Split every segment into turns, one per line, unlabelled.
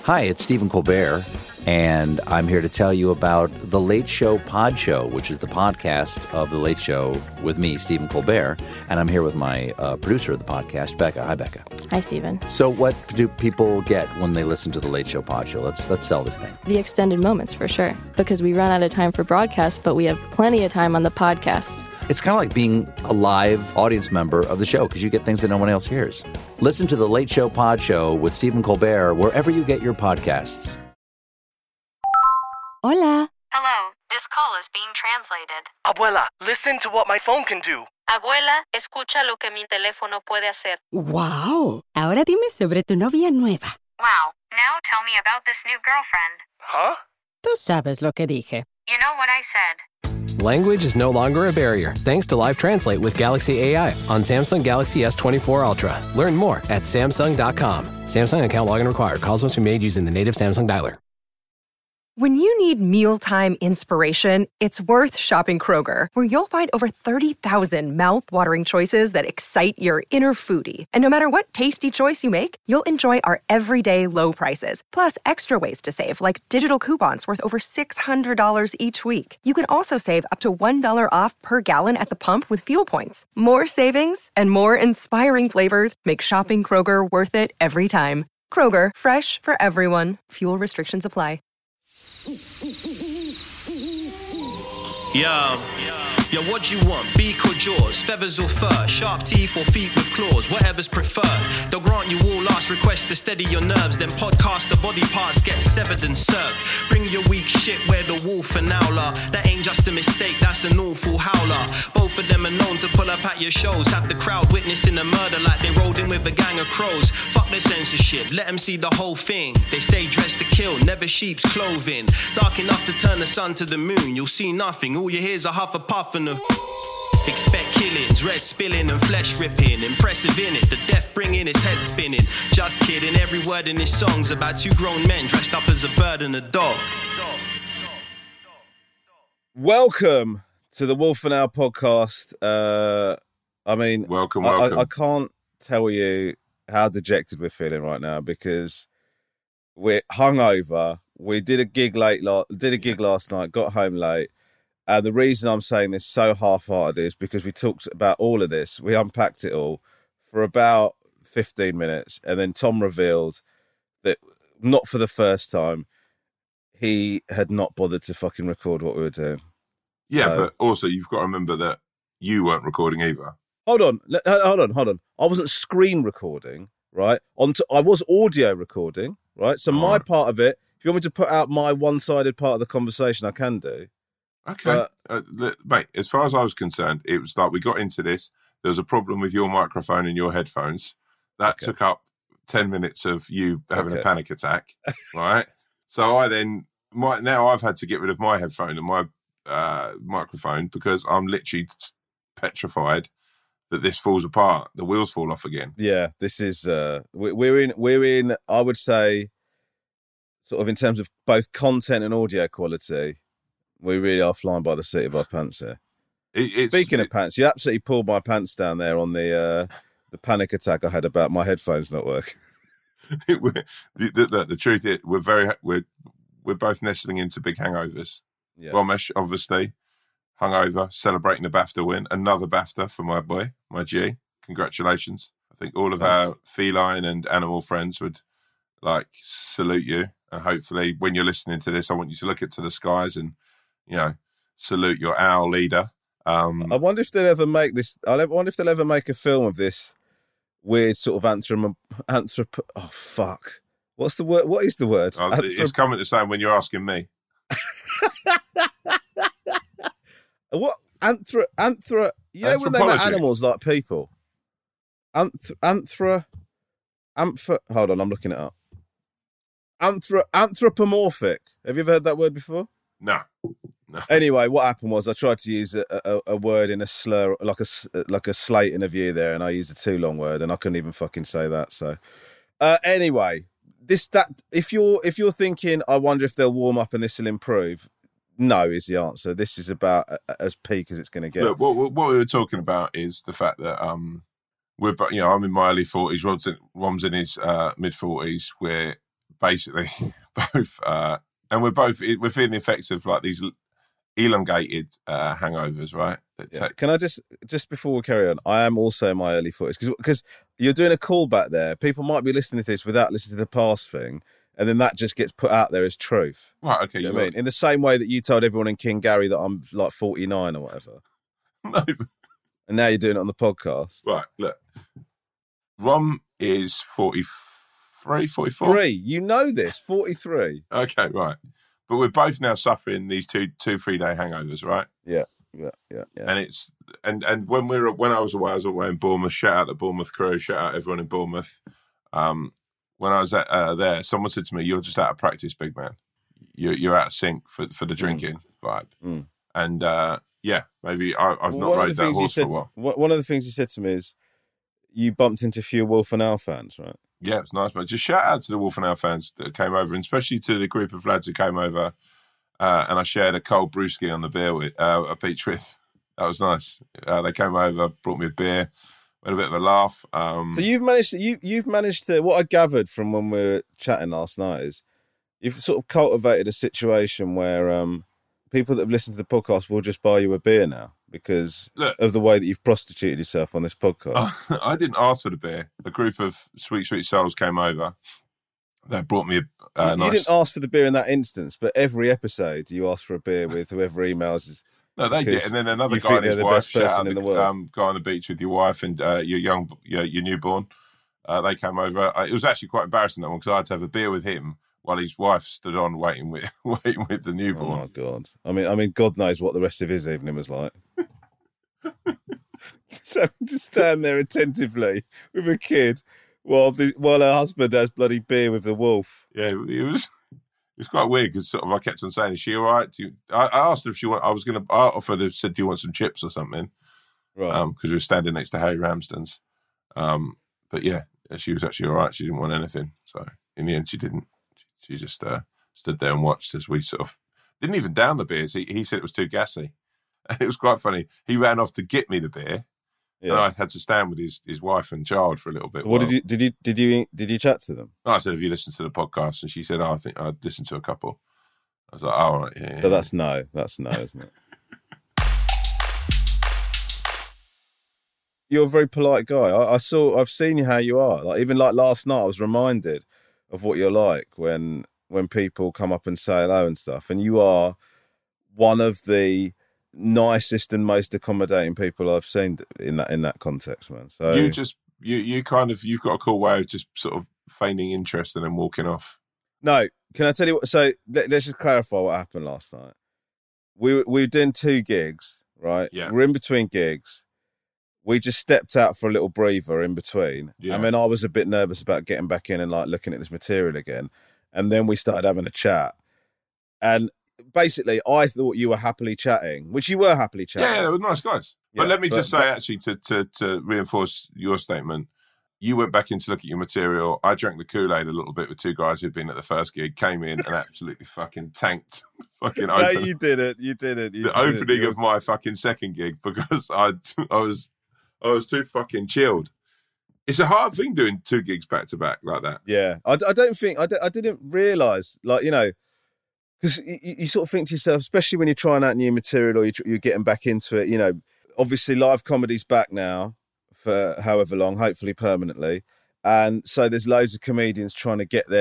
Hi, it's Stephen Colbert, and I'm here to tell you about The Late Show Pod Show, which is the podcast of The Late Show with me, Stephen Colbert, and I'm here with my producer of the podcast, Becca. Hi, Becca.
Hi, Stephen.
So what do people get when they listen to The Late Show Pod Show? Let's sell this thing.
The extended moments, for sure, because we run out of time for broadcast, but we have plenty of time on the podcast.
It's kind of like being a live audience member of the show because you get things that no one else hears. Listen to The Late Show Pod Show with Stephen Colbert wherever you get your podcasts.
Hola.
Hello, this call is being translated.
Abuela, listen to what my phone can do.
Abuela, escucha lo que mi teléfono puede hacer.
Wow. Ahora dime sobre tu novia nueva.
Wow, now tell me about this new girlfriend.
Huh?
Tú sabes lo que dije.
You know what I said.
Language is no longer a barrier thanks to Live Translate with Galaxy AI on Samsung Galaxy S24 Ultra. Learn more at Samsung.com. Samsung account login required. Calls must be made using the native Samsung dialer.
When you need mealtime inspiration, it's worth shopping Kroger, where you'll find over 30,000 mouth-watering choices that excite your inner foodie. And no matter what tasty choice you make, you'll enjoy our everyday low prices, plus extra ways to save, like digital coupons worth over $600 each week. You can also save up to $1 off per gallon at the pump with fuel points. More savings and more inspiring flavors make shopping Kroger worth it every time. Kroger, fresh for everyone. Fuel restrictions apply.
Yo, what do you want? Beak or jaws? Feathers or fur? Sharp teeth or feet with claws? Whatever's preferred. They'll grant you all last requests to steady your nerves. Then podcast the body parts get severed and served. Bring your weak shit where the wolf and owler. That ain't just a mistake, that's an awful howler. Both of them are known to pull up at your shows. Have the crowd witnessing a murder like they rolled in with a gang of crows. Fuck their censorship, let them see the whole thing. They stay dressed to kill, never sheep's clothing. Dark enough to turn the sun to the moon. You'll see nothing, all you hear's a huff a puff and a... Expect killings, red spilling and flesh ripping. Impressive in it, the death bringing his head spinning. Just kidding, every word in this song's about two grown men dressed up as a bird and a dog.
Welcome to the Wolf and Owl podcast.
Welcome.
I can't tell you how dejected we're feeling right now because we're hungover. We did a gig last night, got home late. The reason I'm saying this so half-hearted is because we talked about all of this. We unpacked it all for about 15 minutes. And then Tom revealed that, not for the first time, he had not bothered to fucking record what we were doing.
Yeah, but also you've got to remember that you weren't recording either.
Hold on. I wasn't screen recording, right? I was audio recording, right? So my part of it, if you want me to put out my one-sided part of the conversation, I can do.
Okay. Mate, as far as I was concerned, it was like we got into this. There was a problem with your microphone and your headphones. That took up 10 minutes of you having a panic attack, right? So now I've had to get rid of my headphone and my microphone because I'm literally petrified that this falls apart. The wheels fall off again.
Yeah, this is we're in. I would say, sort of in terms of both content and audio quality, we really are flying by the seat of our pants here. Speaking of pants, you absolutely pulled my pants down there on the panic attack I had about my headphones not working.
The truth is, we're both nestling into big hangovers. Yeah. Romesh, obviously, hungover, celebrating the BAFTA win. Another BAFTA for my boy, my G. Congratulations. I think all of our feline and animal friends would salute you. And hopefully when you're listening to this, I want you to look to the skies and, salute your owl leader.
I wonder if they'll ever make this. I wonder if they'll ever make a film of this weird sort of Oh fuck! What's the word? What is the word?
It's coming to say when you're asking me.
What anthro? You know when they make animals like people. Hold on, I'm looking it up. Anthropomorphic. Have you ever heard that word before?
No.
Anyway, what happened was I tried to use a word in a slur, like a slate in a view there, and I used a too long word, and I couldn't even fucking say that. So, anyway, if you're thinking, I wonder if they'll warm up and this will improve. No, is the answer. This is about as peak as it's going to get.
Look, what we were talking about is the fact that I'm in my early 40s. Rom's in his mid 40s. We're basically both, and we're feeling the effects of like these elongated hangovers, right?
Can I just before we carry on, I am also in my early 40s because you're doing a callback there. People might be listening to this without listening to the past thing, and then that just gets put out there as truth.
Right, okay.
You know what I mean? In the same way that you told everyone in King Gary that I'm like 49 or whatever.
No.
And now you're doing it on the podcast.
Right, look. Rom is 43, 44?
You know this, 43.
Okay, right. But we're both now suffering these 3 day hangovers, right?
Yeah.
And it's and when I was away in Bournemouth. Shout out the Bournemouth crew. Shout out everyone in Bournemouth. When I was there, someone said to me, "You're just out of practice, big man. You're out of sync for the drinking vibe." And maybe I've not rode that horse for a while.
One of the things you said to me is you bumped into a few Wolf and Owl fans, right?
Yeah, it's nice, man. Just shout out to the Wolf and Owl fans that came over, and especially to the group of lads who came over. And I shared a cold brewski on the beach with. That was nice. They came over, brought me a beer, had a bit of a laugh.
So you've managed to. What I gathered from when we were chatting last night is you've sort of cultivated a situation where people that have listened to the podcast will just buy you a beer now because of the way that you've prostituted yourself on this podcast.
I didn't ask for the beer. A group of sweet souls came over. They brought me a nice...
You didn't ask for the beer in that instance, but every episode you ask for a beer with whoever emails.
No, they get, and then another guy and his wife. Shout out the guy on the beach with your wife and your newborn. They came over. It was actually quite embarrassing that one because I had to have a beer with him while his wife stood on waiting with the newborn.
Oh my God! I mean, God knows what the rest of his evening was like. Just having to stand there attentively with a kid. While her husband has bloody beer with the wolf.
Yeah, it was quite weird because sort of I kept on saying, "Is she all right?" I asked her if she want. I offered her, said, "Do you want some chips or something?"
Right.
Because we were standing next to Harry Ramsden's. But yeah, she was actually all right. She didn't want anything. So in the end, she didn't. She just stood there and watched as we sort of didn't even down the beers. He said it was too gassy. And it was quite funny. He ran off to get me the beer. Yeah. And I had to stand with his wife and child for a little bit.
What did you chat to them?
I said, "Have you listened to the podcast?" And she said, "Oh, I think I'd listened to a couple." I was like, "Oh, all right, yeah."
But that's no, isn't it? You're a very polite guy. I've seen how you are. Like even like last night, I was reminded of what you're like when people come up and say hello and stuff. And you are one of the nicest and most accommodating people I've seen in that context, man. So
you've got a cool way of just sort of feigning interest and then walking off.
No, can I tell you what? So let's just clarify what happened last night. We were doing 2 gigs, right?
Yeah.
We're in between gigs. We just stepped out for a little breather in between.
Yeah.
I mean, I was a bit nervous about getting back in and like looking at this material again. And then we started having a chat. And basically, I thought you were happily chatting, which you were happily chatting.
Yeah, they were nice guys. But let me just say, actually, to reinforce your statement, you went back in to look at your material. I drank the Kool-Aid a little bit with 2 guys who'd been at the first gig, came in and absolutely fucking tanked.
No, you did it. The
opening of my fucking second gig because I was too fucking chilled. It's a hard thing doing 2 gigs back to back like that.
Yeah, I didn't realise, like, you know, because you sort of think to yourself, especially when you're trying out new material or you're getting back into it, you know, obviously live comedy's back now for however long, hopefully permanently. And so there's loads of comedians trying to get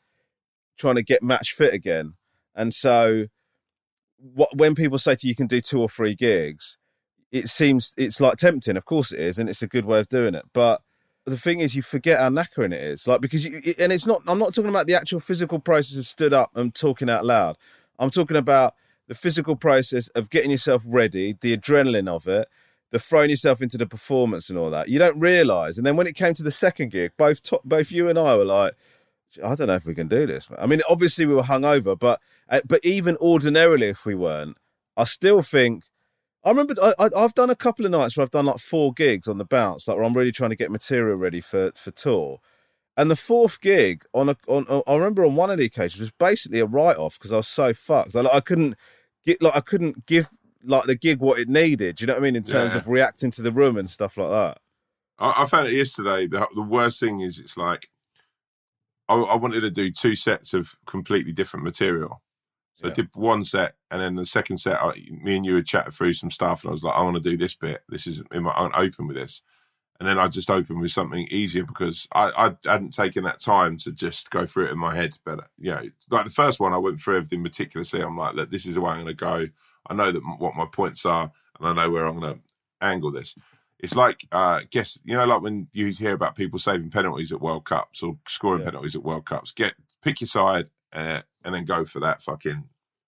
match fit again. And so when people say to you, you can do 2 or 3 gigs, it's like tempting. Of course it is. And it's a good way of doing it. But the thing is, you forget how knackering it is. Like, because I'm not talking about the actual physical process of stood up and talking out loud. I'm talking about the physical process of getting yourself ready, the adrenaline of it, the throwing yourself into the performance and all that. You don't realise. And then when it came to the second gig, both you and I were like, I don't know if we can do this, man. I mean, obviously we were hungover, but even ordinarily, if we weren't, I still think, I remember I've done a couple of nights where I've done like 4 gigs on the bounce, like where I'm really trying to get material ready for tour. And the 4th gig I remember on one of the occasions was basically a write-off because I was so fucked. I couldn't give like the gig what it needed. Do you know what I mean? In terms of reacting to the room and stuff like that.
I found it yesterday. The worst thing is it's like I wanted to do 2 sets of completely different material. So I did one set, and then the second set, me and you had chatted through some stuff, and I was like, I want to do this bit. I want to open with this. And then I just opened with something easier because I hadn't taken that time to just go through it in my head. But, like the first one, I went through everything meticulously. I'm like, look, this is the way I'm going to go. I know what my points are, and I know where I'm going to angle this. It's like, like when you hear about people saving penalties at World Cups or scoring penalties at World Cups, pick your side and then go for that fucking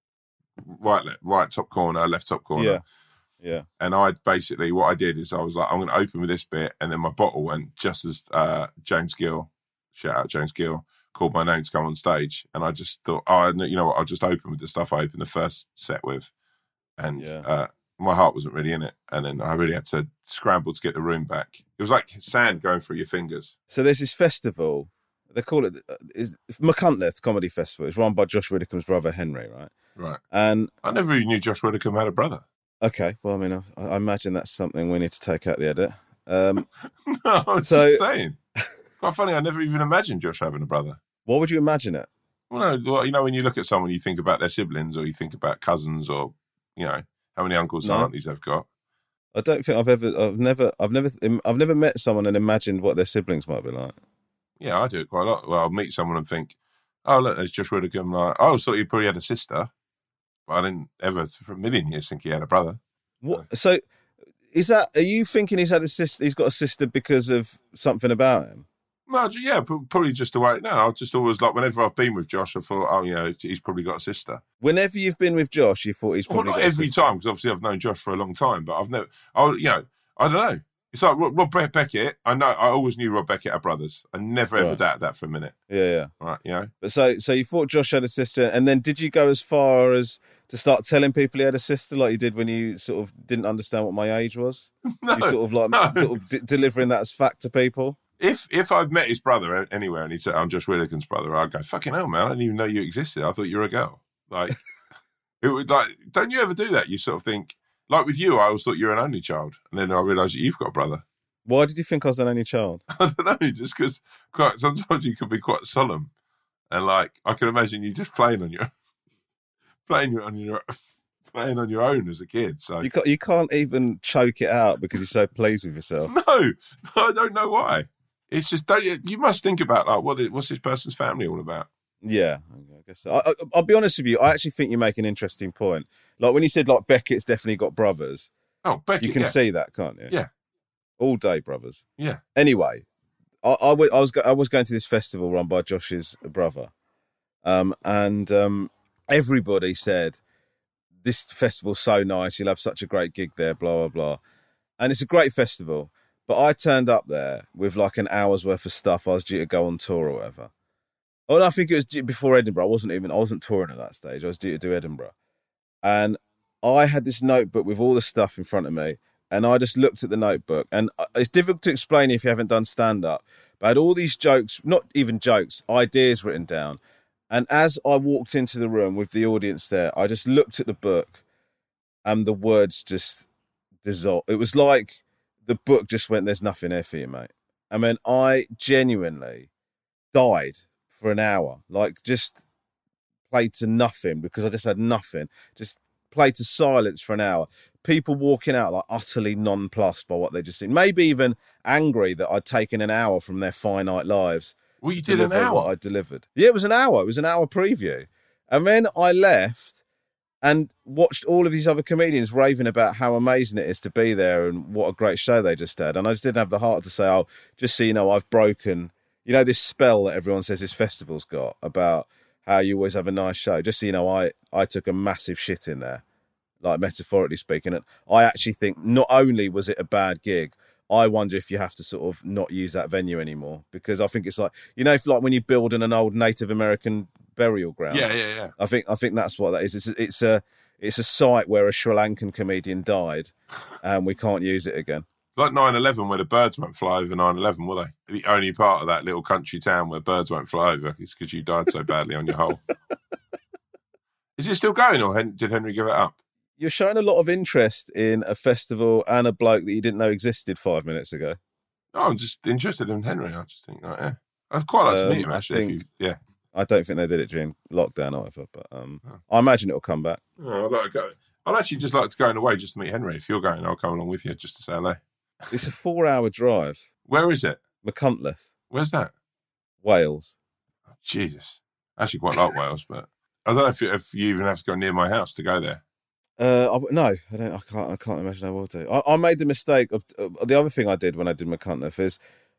right top corner, left top corner.
Yeah.
And what I did is I was like, I'm going to open with this bit, and then my bottle went just as James Gill, shout out James Gill, called my name to come on stage, and I just thought, you know what, I'll just open with the stuff I opened the first set with, and my heart wasn't really in it, and then I really had to scramble to get the room back. It was like sand going through your fingers.
So there's this festival, they call it Machynlleth Comedy Festival. It's run by Josh Widdicombe's brother Henry, right?
Right.
And
I never even knew Josh Widdicombe had a brother.
Okay, well, I mean, I imagine that's something we need to take out the edit.
No, I'm just saying. Quite funny, I never even imagined Josh having a brother.
What would you imagine it?
Well, no, when you look at someone, you think about their siblings, or you think about cousins, or how many uncles and aunties they've got.
I don't think I've never met someone and imagined what their siblings might be like.
Yeah, I do it quite a lot. Well, I'll meet someone and think, oh, look, there's Josh Widdicombe. Like, I always thought he probably had a sister. But I didn't ever, for a million years, think he had a brother.
What? So, are you thinking he's had a sister? He's got a sister because of something about him?
No, yeah, probably just the way. No, I just always like whenever I've been with Josh, I thought, he's probably got a sister.
Whenever you've been with Josh, you thought he's probably got a sister?
Not every time, because obviously I've known Josh for a long time, but I've never. I don't know. It's like Rob Beckett. I always knew Rob Beckett had brothers. I never ever doubted that for a minute.
Yeah.
Right,
But so you thought Josh had a sister, and then did you go as far as to start telling people he had a sister, like you did when you sort of didn't understand what my age was?
No,
you delivering that as fact to people.
If I'd met his brother anywhere and he said, I'm Josh Widdicombe's brother, I'd go, fucking hell, man, I didn't even know you existed. I thought you were a girl. Like, it would don't you ever do that? You sort of think, like with you, I always thought you were an only child. And then I realised that you've got a brother.
Why did you think I was an only child?
I don't know, just because sometimes you can be quite solemn. And like, I can imagine you just playing on your own as a kid. So
you can't even choke it out because you're so pleased with yourself.
No, I don't know why. It's just, you must think about like what's this person's family all about?
Yeah, I guess so. I'll be honest with you. I actually think you make an interesting point. Like when you said like Beckett's definitely got brothers.
Oh, Beckett,
you can see that, can't you?
Yeah,
all day brothers.
Yeah.
Anyway, I was going to this festival run by Josh's brother, and everybody said this festival's so nice. You'll have such a great gig there. Blah blah blah, and it's a great festival. But I turned up there with like an hour's worth of stuff. I was due to go on tour or whatever. Oh, no, I think it was before Edinburgh. I wasn't touring at that stage. I was due to do Edinburgh. And I had this notebook with all the stuff in front of me. And I just looked at the notebook. And it's difficult to explain if you haven't done stand-up. But I had all these jokes, not even jokes, ideas written down. And as I walked into the room with the audience there, I just looked at the book and the words just dissolved. It was like the book just went, there's nothing here for you, mate. I mean, I genuinely died for an hour. Like, just played to nothing because I just had nothing. Just played to silence for an hour. People walking out like utterly nonplussed by what they just seen. Maybe even angry that I'd taken an hour from their finite lives.
Well, you did an hour?
What I delivered. Yeah, it was an hour. It was an hour preview. And then I left and watched all of these other comedians raving about how amazing it is to be there and what a great show they just had. And I just didn't have the heart to say, oh, just so you know, I've broken, this spell that everyone says this festival's got about how you always have a nice show. Just so you know, I took a massive shit in there, like metaphorically speaking. And I actually think not only was it a bad gig, I wonder if you have to sort of not use that venue anymore, because I think it's like, if like when you build in an old Native American burial ground.
Yeah.
I think that's what that is. It's a site where a Sri Lankan comedian died, and we can't use it again.
Like 9/11, where the birds won't fly over 9/11, will they? The only part of that little country town where birds won't fly over is because you died so badly on your hole. Is it still going, or did Henry give it up?
You're showing a lot of interest in a festival and a bloke that you didn't know existed 5 minutes ago.
No, I'm just interested in Henry. I just think, I'd quite like to meet him, actually.
I don't think they did it during lockdown either, but I imagine it'll come back.
Oh, I'd like to go. I'd actually just like to go away just to meet Henry. If you're going, I'll come along with you just to say hello.
It's a 4-hour drive.
Where is it?
Machynlleth.
Where's that?
Wales.
Oh, Jesus. I actually quite like Wales, but I don't know if you even have to go near my house to go there.
No, I don't. I can't imagine I will do. I made the mistake of the other thing I did when I did Machynlleth is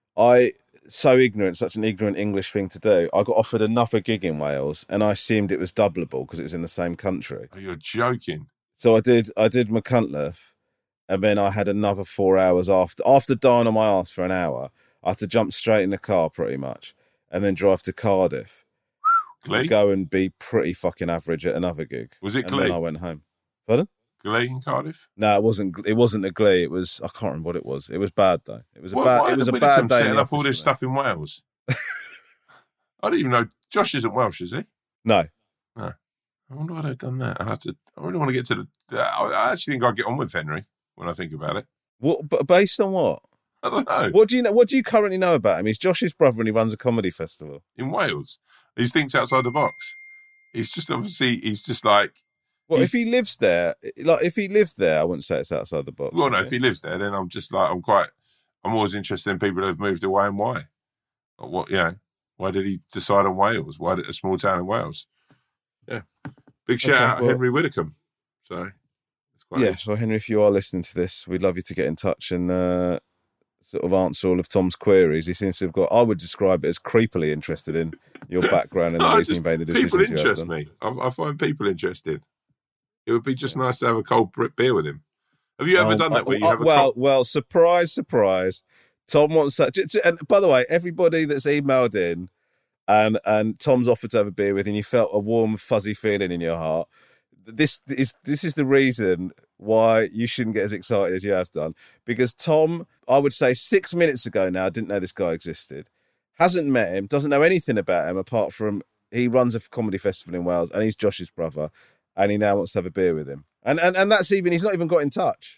such an ignorant English thing to do. I got offered another gig in Wales, and I assumed it was doubleable because it was in the same country.
Oh, you're joking.
So I did Machynlleth, and then I had another 4 hours after dying on my ass for an hour. I had to jump straight in the car pretty much, and then drive to Cardiff.
Glee?
Go and be pretty fucking average at another gig.
Was it
and
Glee?
Then I went home. Pardon?
Glee in Cardiff?
No, it wasn't. It wasn't a Glee. It was. I can't remember what it was. It was bad though. It was a bad day.
Setting up all this stuff in Wales. I don't even know. Josh isn't Welsh, is he?
No.
I wonder why they've done that. I really want to get to the. I actually think I'd get on with Henry when I think about it.
What? But based on what?
I don't know.
What do you know? What do you currently know about him? He's Josh's brother, and he runs a comedy festival
in Wales. He thinks outside the box. He's just obviously. He's just like.
Well, if he lives there, if he lived there, I wouldn't say it's outside the box.
Well, no, if he lives there, then I'm just like, I'm always interested in people who have moved away and why. What, why did he decide on Wales? Why did a small town in Wales? Yeah. Big shout out Henry Widdicombe. So, it's quite
well, Henry, if you are listening to this, we'd love you to get in touch and sort of answer all of Tom's queries. He seems to have got, I would describe it as creepily interested in your background and the reason you made the decisions.
People interest me. I find people interested. It would be just nice to have a cold beer with him. Have you ever done that where you have a
well, surprise, surprise. Tom wants that. And by the way, everybody that's emailed in and Tom's offered to have a beer with and you felt a warm, fuzzy feeling in your heart, this is the reason why you shouldn't get as excited as you have done. Because Tom, I would say 6 minutes ago now, didn't know this guy existed, hasn't met him, doesn't know anything about him apart from he runs a comedy festival in Wales and he's Josh's brother. And he now wants to have a beer with him. And that's even, he's not even got in touch.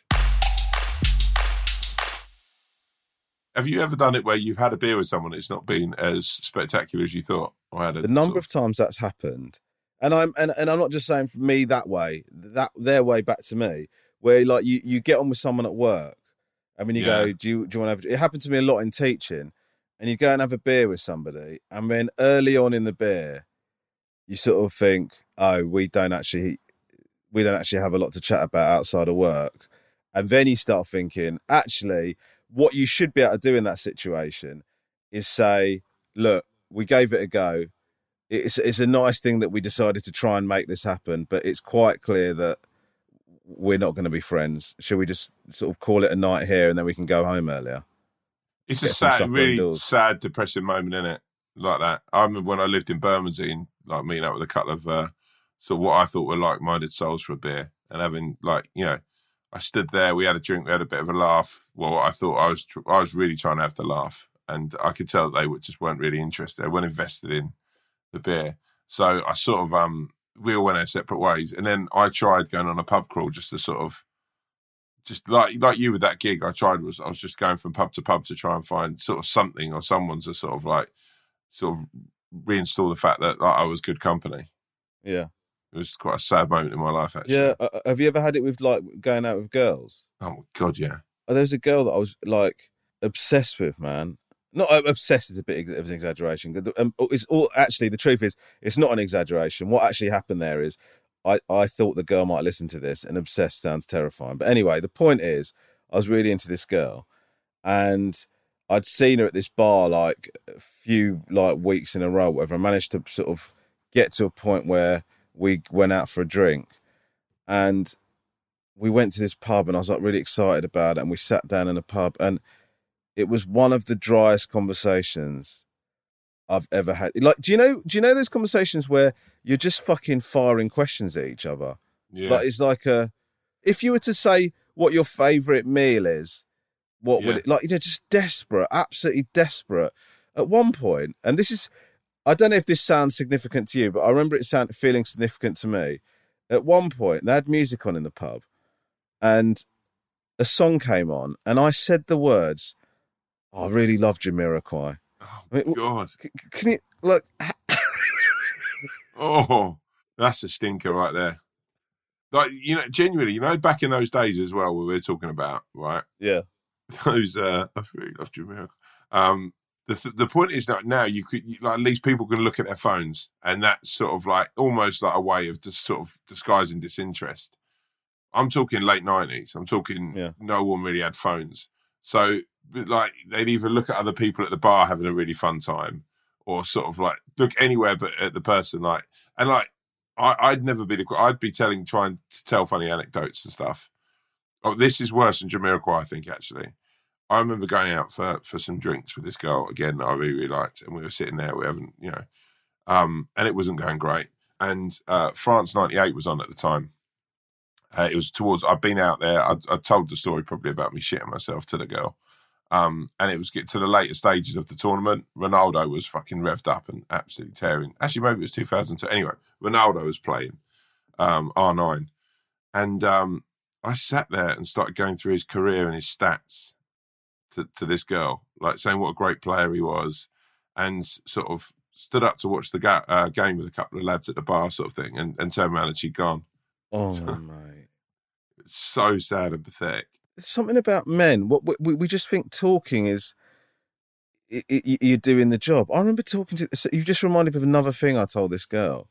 Have you ever done it where you've had a beer with someone that's not been as spectacular as you thought?
The number of times that's happened, and I'm not just saying for me that way, that their way back to me, where like you get on with someone at work, and when you go, do you want to have, it happened to me a lot in teaching, and you go and have a beer with somebody, and then early on in the beer, you sort of think, oh, we don't actually have a lot to chat about outside of work. And then you start thinking, actually, what you should be able to do in that situation is say, look, we gave it a go. It's a nice thing that we decided to try and make this happen, but it's quite clear that we're not going to be friends. Should we just sort of call it a night here and then we can go home earlier?
It's a sad, really sad, depressing moment, isn't it? Like that. I remember when I lived in Bermondsey, like meeting up with a couple of sort of what I thought were like-minded souls for a beer, and having I stood there, we had a drink, we had a bit of a laugh. Well, I thought I was really trying to have the laugh, and I could tell that they just weren't really interested. They weren't invested in the beer. So I sort of we all went our separate ways, and then I tried going on a pub crawl just to sort of, just like you with that gig. I was just going from pub to pub to try and find sort of something or someone to sort of reinstall the fact that I was good company. Yeah. It was quite a sad moment in my life, actually.
Yeah. Have you ever had it with like going out with girls?
Oh my God, yeah.
There was a girl that I was like obsessed with, man. Not obsessed is a bit of an exaggeration. It's all, actually, the truth is, it's not an exaggeration. What actually happened there is I thought the girl might listen to this, and obsessed sounds terrifying. But anyway, the point is, I was really into this girl, and I'd seen her at this bar like a few like weeks in a row, whatever. I managed to sort of get to a point where we went out for a drink, and we went to this pub, and I was like really excited about it, and we sat down in a pub, and it was one of the driest conversations I've ever had. Like, do you know those conversations where you're just fucking firing questions at each other? Yeah. Like, it's like if you were to say what your favourite meal is, what would it, like, just desperate, absolutely desperate. At one point, and this is, I don't know if this sounds significant to you, but I remember it feeling significant to me. At one point, they had music on in the pub, and a song came on, and I said the words, I really love Jamiroquai.
God.
Can you look?
Oh, that's a stinker right there. Like, genuinely, back in those days as well, we were talking about, right?
Yeah.
Those, I've really lost your miracle. The point is that now you could, at least people can look at their phones, and that's sort of like almost like a way of just sort of disguising disinterest. I'm talking late 90s. I'm talking no one really had phones. So, like, they'd either look at other people at the bar having a really fun time, or sort of like look anywhere but at the person. Like, and like, I'd never be I'd be trying to tell funny anecdotes and stuff. Oh, this is worse than Jamiroquai, I think, actually. I remember going out for some drinks with this girl, again, that I really, really liked, and we were sitting there, we haven't, and it wasn't going great. And France 98 was on at the time. It was I'd been out there, I told the story probably about me shitting myself to the girl. And it was getting to the later stages of the tournament. Ronaldo was fucking revved up and absolutely tearing. Actually, maybe it was 2002. Anyway, Ronaldo was playing R9. And I sat there and started going through his career and his stats to this girl, like saying what a great player he was, and sort of stood up to watch the game with a couple of lads at the bar sort of thing, and turned around and she'd gone.
Oh, mate.
So sad and pathetic.
There's something about men. What we just think talking is you're doing the job. I remember talking to... You just reminded me of another thing I told this girl.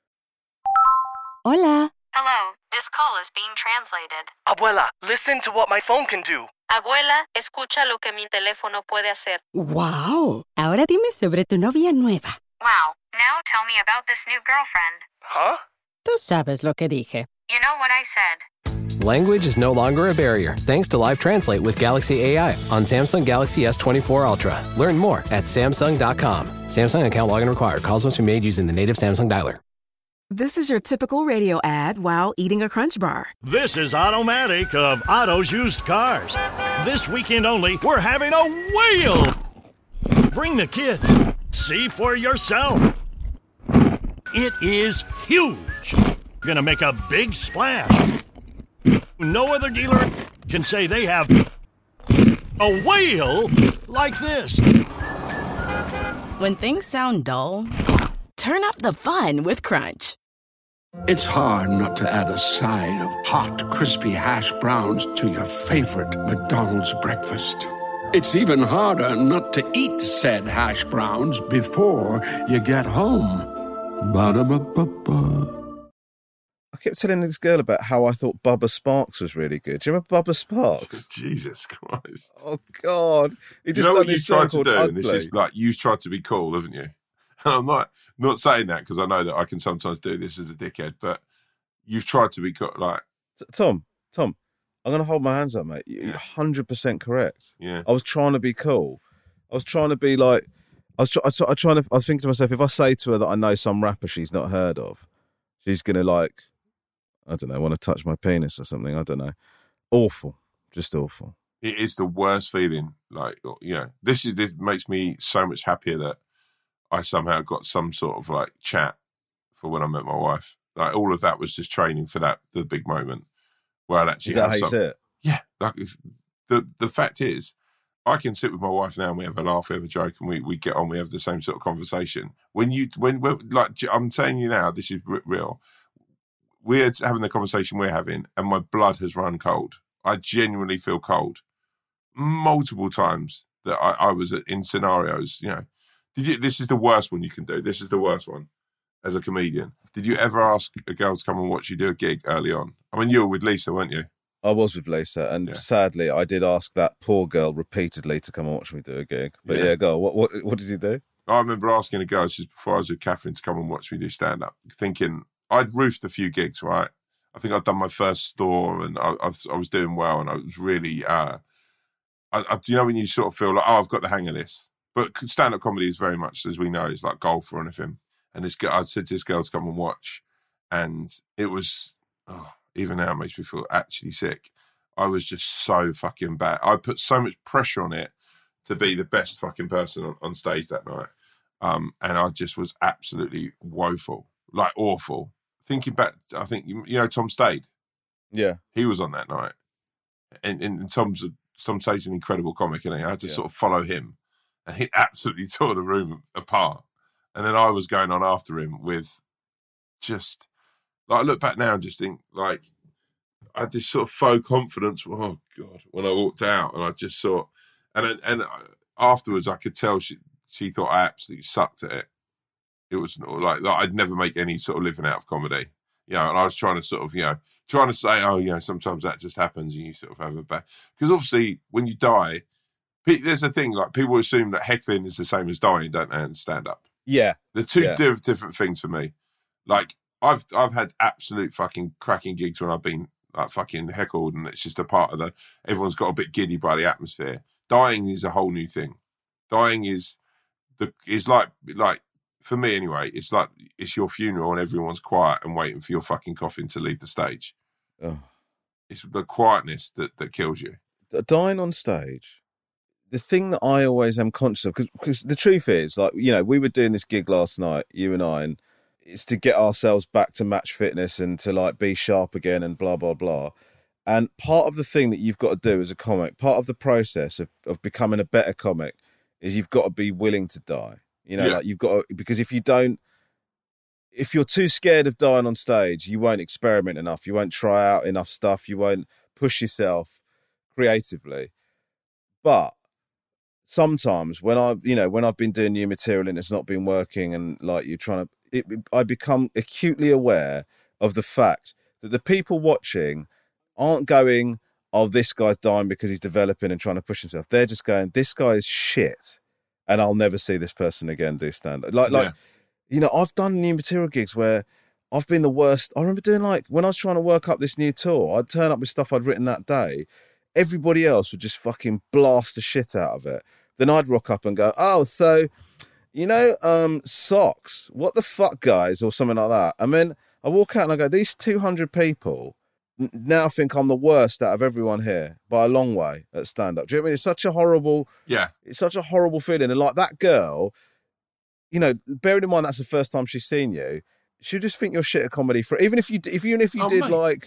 Hola.
Hello, this call is being translated.
Abuela, listen to what my phone can do.
Abuela, escucha lo que mi teléfono puede hacer.
Wow. Ahora dime sobre tu novia nueva.
Wow, now tell me about this new girlfriend.
Huh?
Tú sabes lo que dije.
You know what I said.
Language is no longer a barrier thanks to Live Translate with Galaxy AI on Samsung Galaxy S24 Ultra. Learn more at Samsung.com. Samsung account login required. Calls must be made using the native Samsung dialer.
This is your typical radio ad while eating a Crunch Bar.
This is Automatic of Otto's Used Cars. This weekend only, we're having a whale! Bring the kids. See for yourself. It is huge. Gonna make a big splash. No other dealer can say they have a whale like this.
When things sound dull, turn up the fun with Crunch.
It's hard not to add a side of hot, crispy hash browns to your favorite McDonald's breakfast. It's even harder not to eat said hash browns before you get home. Ba-da-ba-ba-ba.
I kept telling this girl about how I thought Bubba Sparks was really good. Do you remember Bubba Sparks?
Jesus Christ.
Oh, God. He just
you know
done
what you
this
tried
song
to do?
called
And this
Ugly.
is like, you tried to be cool, haven't you? And I'm not saying that because I know that I can sometimes do this as a dickhead, but you've tried to be cool. Like,
Tom, I'm going to hold my hands up, mate. You're 100% correct.
Yeah.
I was trying to be cool. I was trying to be like... I was thinking to myself, if I say to her that I know some rapper she's not heard of, she's going to like... I don't know, want to touch my penis or something. I don't know. Awful. Just awful.
it is the worst feeling. Like, this makes me so much happier that I somehow got some sort of like chat for when I met my wife. Like, all of that was just training for the big moment where I'd actually.
Is that how you say it?
Yeah. Like, the fact is, I can sit with my wife now and we have a laugh, we have a joke, and we get on, we have the same sort of conversation. When like, I'm telling you now, this is real. We're having the conversation we're having, and my blood has run cold. I genuinely feel cold. Multiple times that I was in scenarios, this is the worst one you can do. This is the worst one as a comedian. Did you ever ask a girl to come and watch you do a gig early on? I mean, you were with Lisa, weren't you?
I was with Lisa, and sadly, I did ask that poor girl repeatedly to come and watch me do a gig. But go. What did you do? I
remember asking a girl just before I was with Catherine to come and watch me do stand-up, thinking I'd roofed a few gigs, right? I think I'd done my first store, and I was doing well, and I was really, when you sort of feel like, I've got the hang of this. But stand-up comedy is very much, as we know, is like golf or anything. And I said to this girl to come and watch, and it was, even now it makes me feel actually sick. I was just so fucking bad. I put so much pressure on it to be the best fucking person on stage that night. And I just was absolutely woeful, like awful. Thinking back, I think, Tom Stade?
Yeah.
He was on that night. And Tom Stade's an incredible comic, and I had to sort of follow him. and he absolutely tore the room apart. And then I was going on after him with just, like, I look back now and just think, like, I had this sort of faux confidence. Oh God! When I walked out, and I just saw, and afterwards, I could tell she thought I absolutely sucked at it. It was like I'd never make any sort of living out of comedy, and I was trying to sort of, trying to say, oh, sometimes that just happens, and you sort of have a bad, because obviously when you die, there's a thing, like, people assume that heckling is the same as dying, don't they? And stand up,
yeah,
they're two different things for me. Like, I've had absolute fucking cracking gigs when I've been like fucking heckled, and it's just a part of everyone's got a bit giddy by the atmosphere. Dying is a whole new thing. Dying is like for me anyway, it's like it's your funeral and everyone's quiet and waiting for your fucking coffin to leave the stage.
Oh.
It's the quietness that kills you.
Dying on stage, the thing that I always am conscious of, because the truth is, like, we were doing this gig last night, you and I, and it's to get ourselves back to match fitness and to, like, be sharp again and blah, blah, blah. And part of the thing that you've got to do as a comic, part of the process of becoming a better comic, is you've got to be willing to die. Like, you've got to, because if you're too scared of dying on stage, you won't experiment enough. You won't try out enough stuff. You won't push yourself creatively. But sometimes when I've been doing new material and it's not been working, and like you're trying to, I become acutely aware of the fact that the people watching aren't going, oh, this guy's dying because he's developing and trying to push himself. They're just going, this guy is shit, and I'll never see this person again do stand-up. I've done new material gigs where I've been the worst. I remember doing, like, when I was trying to work up this new tour, I'd turn up with stuff I'd written that day. Everybody else would just fucking blast the shit out of it. Then I'd rock up and go, oh, so, socks, what the fuck, guys, or something like that. And then I walk out and I go, these 200 people now think I'm the worst out of everyone here by a long way at stand-up. Do you know what I mean? It's such a horrible, it's such a horrible feeling. And like that girl, bearing in mind that's the first time she's seen you, she'll just think you're shit at comedy for, even if you did like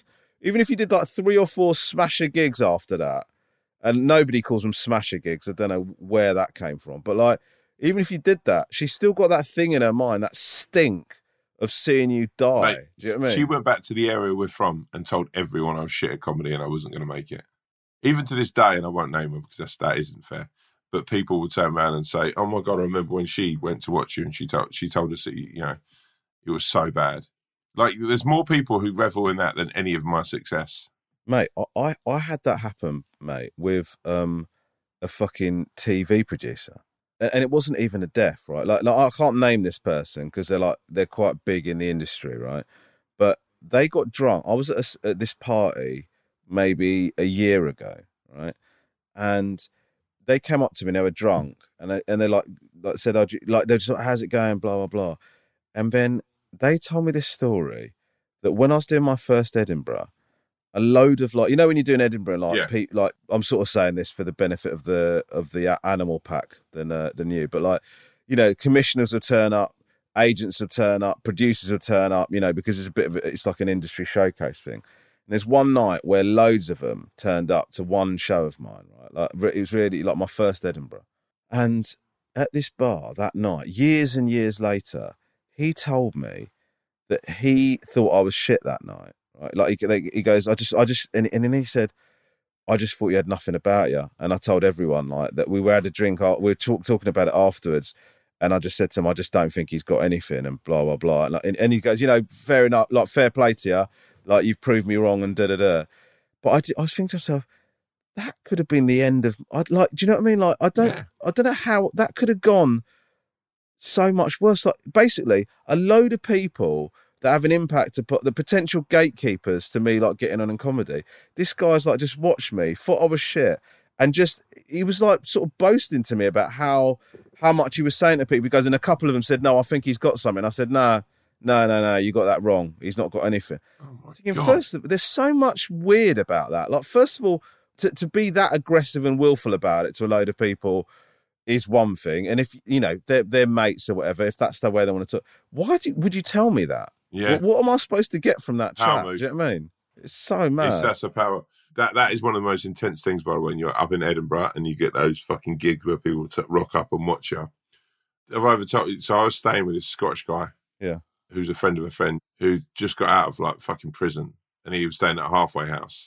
3 or 4 smasher gigs after that, and nobody calls them smasher gigs. I don't know where that came from, but like, even if you did that, she's still got that thing in her mind, that stink of seeing you die.
Mate,
do you know what I mean?
She went back to the area we're from and told everyone I was shit at comedy and I wasn't going to make it. Even to this day, and I won't name her because that isn't fair, but people would turn around and say, oh my God, I remember when she went to watch you and she told us that, it was so bad. Like, there's more people who revel in that than any of my success.
Mate, I had that happen, mate, with a fucking TV producer. And it wasn't even a death, right? Like I can't name this person because they're quite big in the industry, right? But they got drunk. I was at this party maybe a year ago, right? And they came up to me and they were drunk, and they like said, oh, they're just like, how's it going? Blah blah blah. And then they told me this story that when I was doing my first Edinburgh, a load of, like, when you're doing Edinburgh, like, like, I'm sort of saying this for the benefit of the animal pack than you, but like, commissioners will turn up, agents will turn up, producers will turn up, because it's like an industry showcase thing. And there's one night where loads of them turned up to one show of mine, right? Like, it was really like my first Edinburgh. And at this bar that night, years and years later, he told me that he thought I was shit that night. Right? Like, he goes, I just, and then he said, I just thought you had nothing about you. And I told everyone, like, that we were at a drink, we were talking about it afterwards. And I just said to him, I just don't think he's got anything, and blah, blah, blah. And he goes, fair enough, like, fair play to you. Like, you've proved me wrong and da-da-da. But I was thinking to myself, that could have been the end of, do you know what I mean? Like, I don't know how that could have gone so much worse. Like, basically, a load of people that have an impact to put the potential gatekeepers to me, like, getting on in comedy. This guy's like, just watched me, thought I was shit, and he was like sort of boasting to me about how much he was saying to people, because, and a couple of them said, no, I think he's got something. I said, no, you got that wrong. He's not got anything. Oh my God. First, there's so much weird about that. Like, first of all, to be that aggressive and willful about it to a load of people is one thing. And if, they're mates or whatever, if that's the way they want to talk, would you tell me that?
Yeah.
What am I supposed to get from that chat? Do you know what I mean? It's so mad.
That's a power. that is one of the most intense things, by the way, when you're up in Edinburgh and you get those fucking gigs where people rock up and watch you. Have I ever told you? So I was staying with this Scottish guy.
Yeah.
Who's a friend of a friend who just got out of like fucking prison, and he was staying at a halfway house.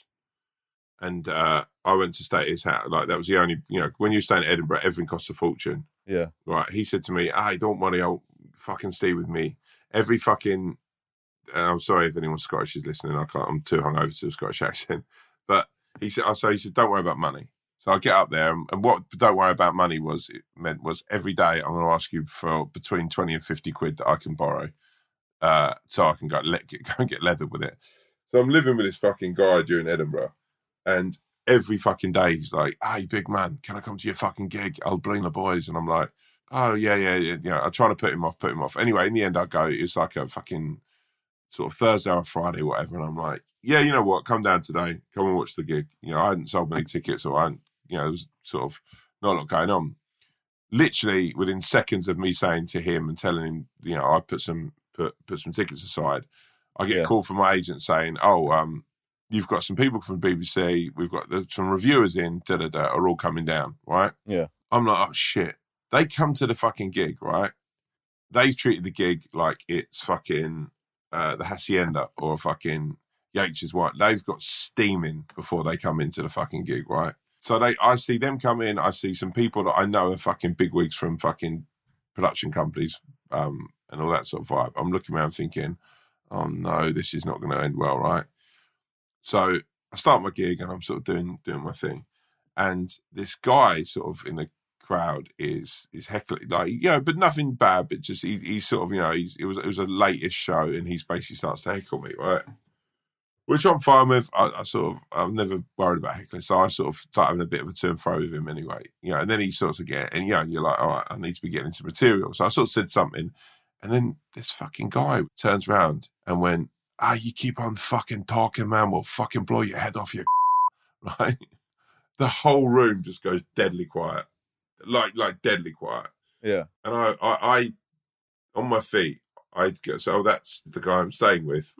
And I went to stay at his house. Like, that was the only, when you're staying at Edinburgh, everything costs a fortune.
Yeah.
Right. He said to me, "Hey, don't worry, I'll fucking stay with me. Every fucking," and I'm sorry if anyone's Scottish is listening, I'm too hungover to a Scottish accent. But he said, "Don't worry about money." So I get up there, and what "don't worry about money" meant was every day I'm going to ask you for between 20 and 50 quid that I can borrow, so I can go and get leather with it. So I'm living with this fucking guy during Edinburgh, and every fucking day he's like, "Hey, big man, can I come to your fucking gig? I'll bring the boys." And I'm like, "Oh, yeah. I try to put him off. Anyway, in the end, I go, it's like a fucking sort of Thursday or Friday, whatever. And I'm like, "Yeah, you know what? Come down today. Come and watch the gig." I hadn't sold many tickets, or I hadn't, there was sort of not a lot going on. Literally within seconds of me saying to him and telling him, I put some tickets aside, I get a call from my agent saying, "Oh, you've got some people from BBC. We've got some reviewers in, are all coming down, right?"
Yeah.
I'm like, "Oh, shit." They come to the fucking gig, right? They treated the gig like it's fucking the Hacienda or fucking Yates's White. They've got steaming before they come into the fucking gig, right? So I see them come in. I see some people that I know are fucking bigwigs from fucking production companies and all that sort of vibe. I'm looking around thinking, "Oh no, this is not going to end well," right? So I start my gig and I'm sort of doing my thing, and this guy sort of in the crowd is heckling, like, but nothing bad, but just he's sort of, it was a latest show, and he's basically starts to heckle me, right? Which I'm fine with. I'm never worried about heckling, so I sort of start having a bit of a to and fro with him anyway, and then he sorts of and you're like, all right, I need to be getting into material. So I sort of said something, and then this fucking guy turns around and went, "You keep on fucking talking, man, we'll fucking blow your head off your," right? The whole room just goes deadly quiet. Like deadly quiet.
Yeah.
And I on my feet, I go, "So that's the guy I'm staying with."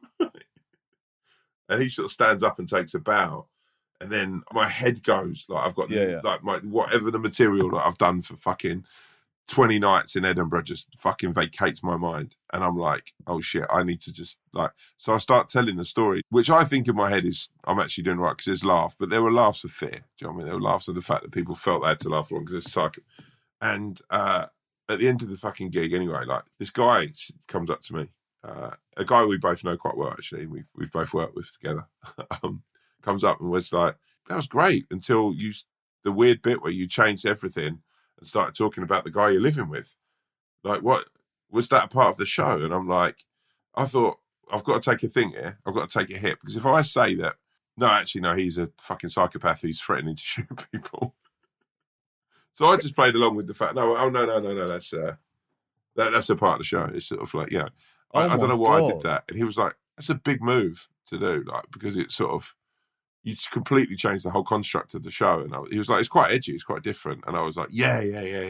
And he sort of stands up and takes a bow, and then my head goes, like, I've got like my whatever the material that I've done for fucking 20 nights in Edinburgh just fucking vacates my mind, and I'm like, "Oh shit, I need to just like." So I start telling the story, which I think in my head is I'm actually doing right because there's laugh, but there were laughs of fear. Do you know what I mean? There were laughs of the fact that people felt they had to laugh along because it's psycho. And at the end of the fucking gig, anyway, like, this guy comes up to me, a guy we both know quite well, actually. We've both worked with together. Comes up and was like, "That was great until the weird bit where you changed everything and started talking about the guy you're living with. Like, what was that a part of the show?" And I'm like, I thought, I've got to take a thing here. I've got to take a hit, because if I say that, no, he's a fucking psychopath who's threatening to shoot people. So I just played along with the fact, no, that's a part of the show. It's sort of like, I don't know why I did that. And he was like, "That's a big move to do, like, because it's sort of, you just completely changed the whole construct of the show." And he was like, "It's quite edgy, it's quite different." And I was like, yeah,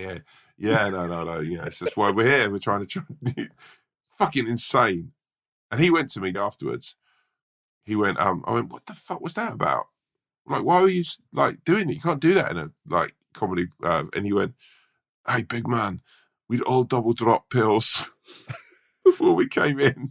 no, it's just why we're here. We're trying to fucking insane. And he went to me afterwards. He went, I went, "What the fuck was that about? Like, why were you like doing it? You can't do that in a like comedy." And he went, "Hey, big man, we'd all double drop pills before we came in."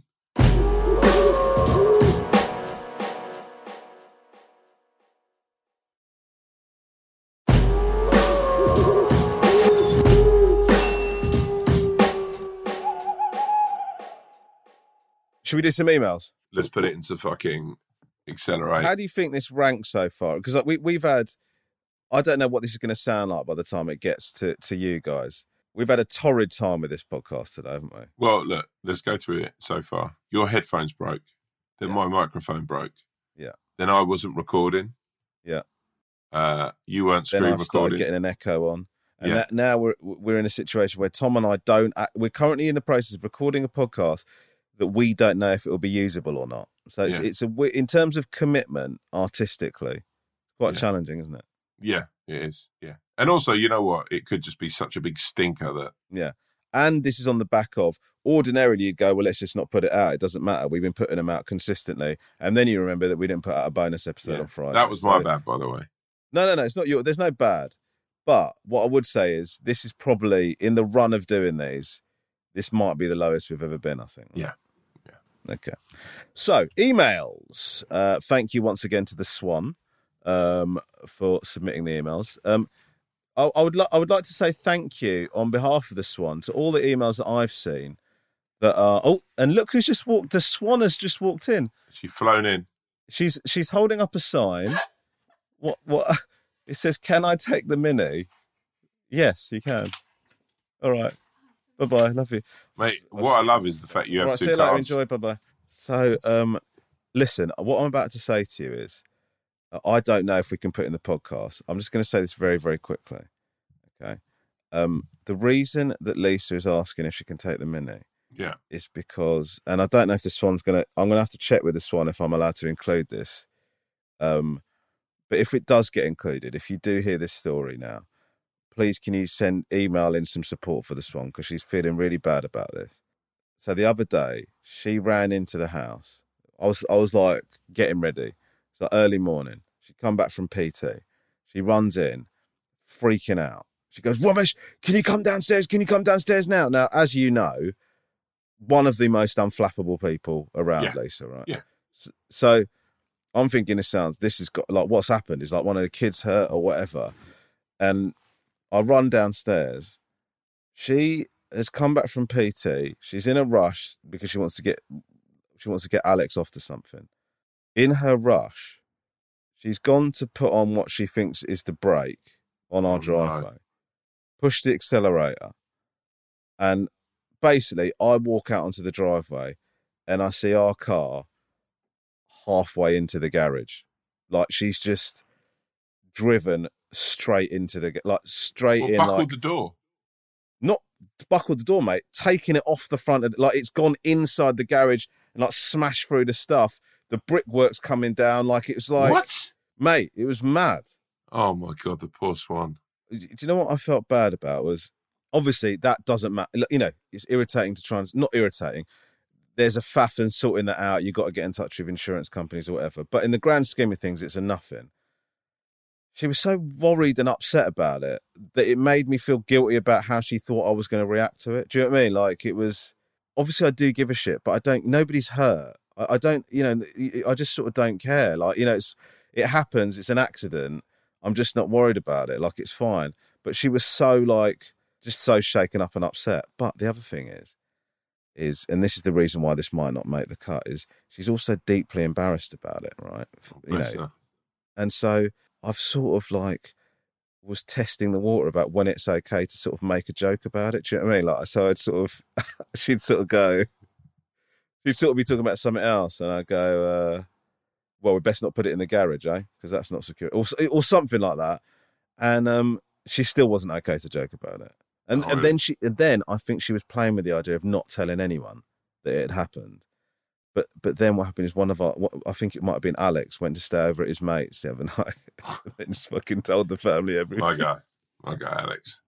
Should we do some emails?
Let's put it into fucking accelerate.
How do you think this ranks so far? Because like, we've had, I don't know what this is going to sound like by the time it gets to you guys. We've had a torrid time with this podcast today, haven't we?
Well, look, let's go through it so far. Your headphones broke. Then my microphone broke.
Yeah.
Then I wasn't recording.
Yeah.
You weren't screen
then I
recording.
Started getting an echo on. And now we're in a situation where Tom and I we're currently in the process of recording a podcast that we don't know if it will be usable or not. So it's in terms of commitment artistically, quite challenging, isn't it?
Yeah, it is. Yeah. And also, you know what? It could just be such a big stinker that...
Yeah. And this is on the back of, ordinarily you'd go, well, let's just not put it out. It doesn't matter. We've been putting them out consistently. And then you remember that we didn't put out a bonus episode on Friday.
That was my bad, by the way.
No, it's not your, there's no bad. But what I would say is this is probably, in the run of doing these, this might be the lowest we've ever been, I think.
Yeah.
Okay. So, emails. Thank you once again to the Swan for submitting the emails. I would like to say thank you on behalf of the Swan to all the emails that I've seen that are... Oh, and look who's just walked... The Swan has just walked in.
She's flown in.
She's holding up a sign. What? It says, "Can I take the Mini?" Yes, you can. All right. Bye-bye. Love you.
Mate, what I love is the fact you have two
see you later.
cars.
Enjoy. Bye-bye. So, listen, what I'm about to say to you is, I don't know if we can put in the podcast. I'm just going to say this very, very quickly. Okay. The reason that Lisa is asking if she can take the Mini is because, and I don't know if the Swan's I'm going to have to check with the Swan if I'm allowed to include this. But if it does get included, if you do hear this story now, please can you email in some support for the Swan, because she's feeling really bad about this. So the other day, she ran into the house. I was like getting ready. It's like early morning. She'd come back from PT. She runs in, freaking out. She goes, "Ramesh, can you come downstairs? Can you come downstairs now?" Now, as you know, one of the most unflappable people around, Lisa, right?
Yeah.
So I'm thinking this has got, like, what's happened is like one of the kids hurt or whatever. And I run downstairs. She has come back from PT. She's in a rush because she wants to get Alex off to something. In her rush, she's gone to put on what she thinks is the brake on our driveway. No. Pushed the accelerator. And basically, I walk out onto the driveway and I see our car halfway into the garage. Like, she's just driven straight into the... Like, straight in...
Buckled the door.
Not buckled the door, mate. Taking it off the front of... Like, it's gone inside the garage and, like, smashed through the stuff. The brickwork's coming down. Like, it was like...
What?
Mate, it was mad.
Oh, my God, the poor Swan.
Do you know what I felt bad about was... Obviously, that doesn't matter. You know, it's irritating to try and... Not irritating. There's a faff in sorting that out. You've got to get in touch with insurance companies or whatever. But in the grand scheme of things, it's a nothing. She was so worried and upset about it that it made me feel guilty about how she thought I was going to react to it. Do you know what I mean? Like, it was... Obviously, I do give a shit, but I don't... Nobody's hurt. I don't... You know, I just sort of don't care. Like, you know, it happens. It's an accident. I'm just not worried about it. Like, it's fine. But she was so, like... Just so shaken up and upset. But the other thing is, and this is the reason why this might not make the cut, is she's also deeply embarrassed about it, right? You know, and so I've sort of like was testing the water about when it's okay to sort of make a joke about it. Do you know what I mean? Like, so I'd sort of, she'd sort of be talking about something else, and I go, well, we best not put it in the garage, eh? Because that's not secure, or something like that. And she still wasn't okay to joke about it. And then I think she was playing with the idea of not telling anyone that it had happened. But then what happened is I think it might have been Alex, went to stay over at his mate's the other night and just fucking told the family everything.
My guy, Alex.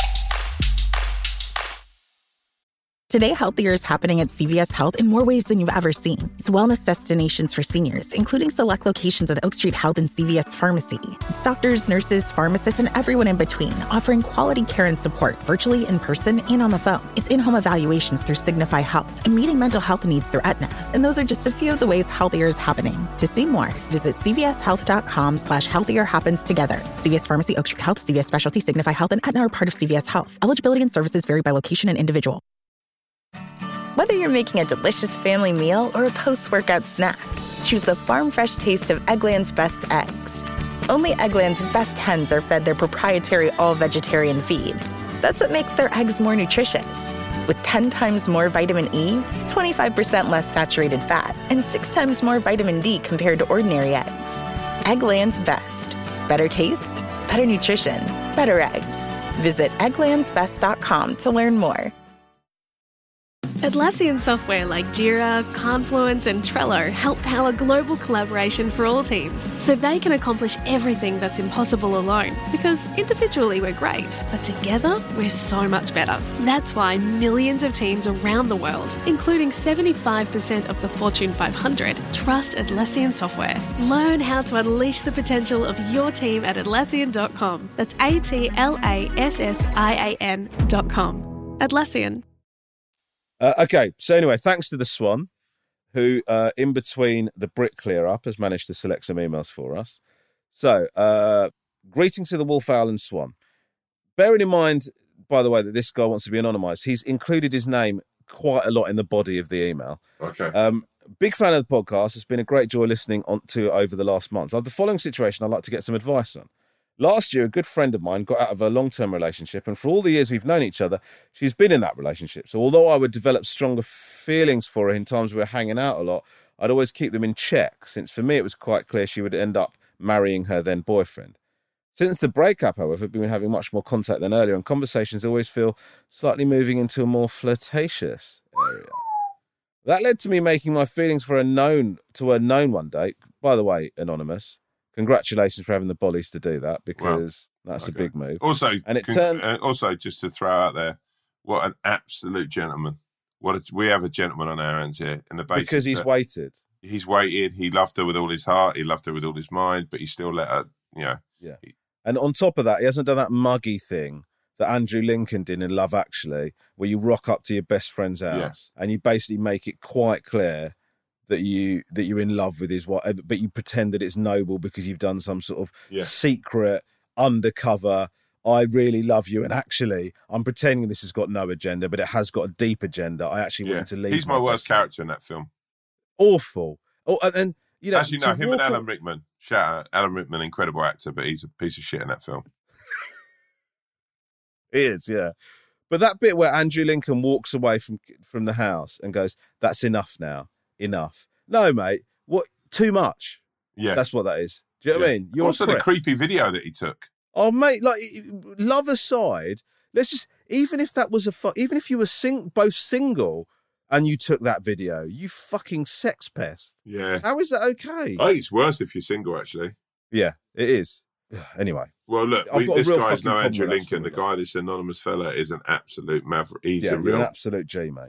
Today, healthier is happening at CVS Health in more ways than you've ever seen. It's wellness destinations for seniors, including select locations with Oak Street Health and CVS Pharmacy. It's doctors, nurses, pharmacists, and everyone in between, offering quality care and support virtually, in person, and on the phone. It's in-home evaluations through Signify Health and meeting mental health needs through Aetna. And those are just a few of the ways healthier is happening. To see more, visit cvshealth.com/healthier happens together. CVS Pharmacy, Oak Street Health, CVS Specialty, Signify Health, and Aetna are part of CVS Health. Eligibility and services vary by location and individual. Whether you're making a delicious family meal or a post-workout snack, choose the farm-fresh taste of Eggland's Best Eggs. Only Eggland's best hens are fed their proprietary all-vegetarian feed. That's what makes their eggs more nutritious. With 10 times more vitamin E, 25% less saturated fat, and 6 times more vitamin D compared to ordinary eggs. Eggland's Best. Better taste, better nutrition, better eggs. Visit egglandsbest.com to learn more.
Atlassian software like Jira, Confluence, and Trello help power global collaboration for all teams, so they can accomplish everything that's impossible alone. Because individually we're great, but together we're so much better. That's why millions of teams around the world, including 75% of the Fortune 500, trust Atlassian software. Learn how to unleash the potential of your team at Atlassian.com. That's Atlassian.com. Atlassian.
Okay, so anyway, thanks to the Swan, who, in between the Brit clear up, has managed to select some emails for us. So, greetings to the Wolf Owl and Swan. Bearing in mind, by the way, that this guy wants to be anonymised, he's included his name quite a lot in the body of the email.
Okay.
Big fan of the podcast. It's been a great joy listening to over the last months. I have the following situation I'd like to get some advice on. Last year, a good friend of mine got out of a long-term relationship, and for all the years we've known each other, she's been in that relationship. So although I would develop stronger feelings for her in times we were hanging out a lot, I'd always keep them in check, since for me it was quite clear she would end up marrying her then boyfriend. Since the breakup, however, we've been having much more contact than earlier, and conversations always feel slightly moving into a more flirtatious area. That led to me making my feelings for a known one day. By the way, Anonymous, congratulations for having the bollies to do that, because that's a big move.
Also,
and it turned.
Also, just to throw out there, what an absolute gentleman! We have a gentleman on our hands here, in the basis
because he's waited.
He's waited. He loved her with all his heart. He loved her with all his mind, but he still let her. Yeah.
And on top of that, he hasn't done that muggy thing that Andrew Lincoln did in Love Actually, where you rock up to your best friend's house and you basically make it quite clear that you're in love with his wife, but you pretend that it's noble because you've done some sort of secret undercover. I really love you, and actually, I'm pretending this has got no agenda, but it has got a deep agenda. I actually wanted to leave.
He's my worst character in that film.
Awful. Oh, and you know,
actually, no, him and Alan Rickman. Shout out, Alan Rickman, incredible actor, but he's a piece of shit in that film.
He is, yeah. But that bit where Andrew Lincoln walks away from the house and goes, "That's enough now. Enough." No, mate. What? Too much.
Yeah,
that's what that is. Do you know what I mean? You're
also the creepy video that he took.
Oh, mate, like, love aside, let's just, even if that was even if you were both single and you took that video, you fucking sex pest.
Yeah.
How is that okay?
I think it's worse if you're single, actually.
Yeah, it is. Anyway.
Well, look, this guy's no Andrew Lincoln. The guy, this anonymous fella, is an absolute maverick. He's a real...
you're an absolute G, mate.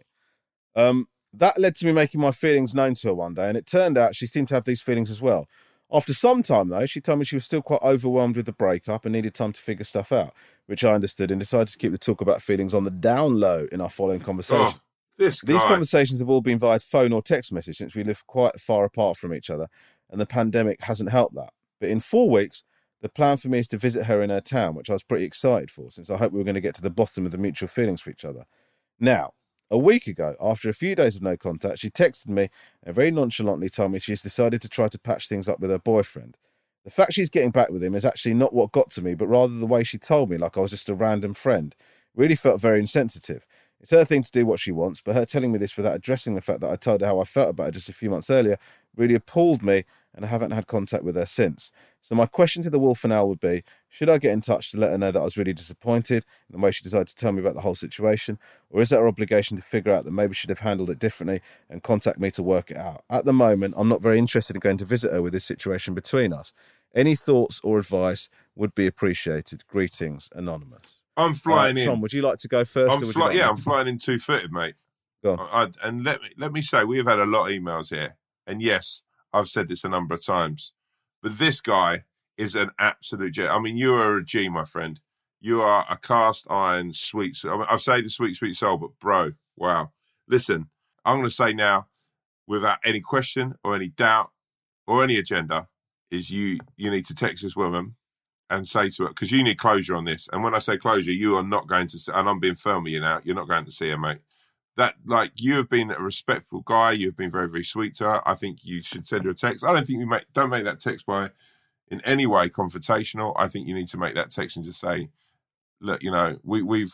That led to me making my feelings known to her one day, and it turned out she seemed to have these feelings as well. After some time, though, she told me she was still quite overwhelmed with the breakup and needed time to figure stuff out, which I understood, and decided to keep the talk about feelings on the down low in our following conversation. These conversations have all been via phone or text message, since we live quite far apart from each other, and the pandemic hasn't helped that. But in 4 weeks, the plan for me is to visit her in her town, which I was pretty excited for, since I hoped we were going to get to the bottom of the mutual feelings for each other. Now, a week ago, after a few days of no contact, she texted me and very nonchalantly told me she's decided to try to patch things up with her boyfriend. The fact she's getting back with him is actually not what got to me, but rather the way she told me, like I was just a random friend. Really felt very insensitive. It's her thing to do what she wants, but her telling me this without addressing the fact that I told her how I felt about her just a few months earlier really appalled me, and I haven't had contact with her since. So my question to the Wolf and Owl would be, should I get in touch to let her know that I was really disappointed in the way she decided to tell me about the whole situation, or is that her obligation to figure out that maybe she'd have handled it differently and contact me to work it out? At the moment, I'm not very interested in going to visit her with this situation between us. Any thoughts or advice would be appreciated. Greetings, Anonymous.
I'm flying in.
Tom, would you like to go first?
I'm flying in 2-footed, mate.
Go on.
And let me say, we have had a lot of emails here. And yes, I've said this a number of times, but this guy is an absolute G. I mean, you are a G, my friend. You are a cast iron sweet. I mean, I've said a sweet, sweet soul, but bro, wow. Listen, I'm going to say now, without any question or any doubt or any agenda, is you need to text this woman and say to her, because you need closure on this. And when I say closure, you are not going to, and I'm being firm with you now, you're not going to see her, mate. That, like, you have been a respectful guy. You've been very, very sweet to her. I think you should send her a text. I don't think don't make that text by in any way confrontational. I think you need to make that text and just say, look, we've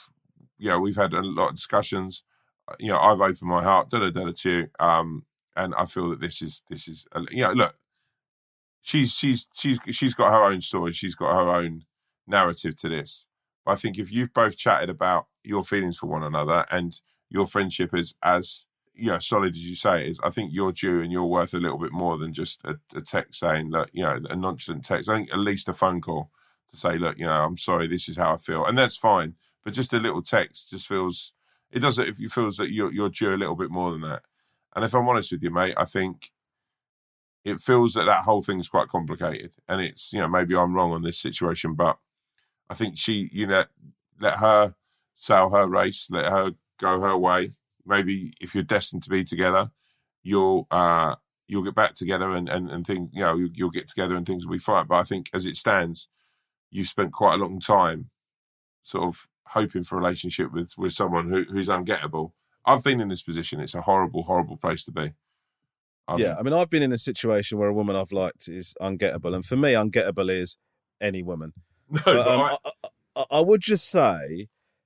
had a lot of discussions. I've opened my heart, to you. And I feel that this is, look, she's got her own story. She's got her own narrative to this. But I think if you've both chatted about your feelings for one another and your friendship is as solid as you say it is. I think you're due and you're worth a little bit more than just a text saying, look, a nonchalant text. I think at least a phone call to say, look, I'm sorry, this is how I feel, and that's fine. But just a little text just feels. It doesn't. If it feels that you're due a little bit more than that. And if I'm honest with you, mate, I think it feels that whole thing is quite complicated. And it's, maybe I'm wrong on this situation, but I think let her sail her race, let her go her way. Maybe if you're destined to be together, you'll get back together and things, you'll get together and things will be fine. But I think as it stands, you've spent quite a long time sort of hoping for a relationship with someone who's ungettable. I've been in this position. It's a horrible, horrible place to be.
I've been in a situation where a woman I've liked is ungettable. And for me, ungettable is any woman. No, I would just say,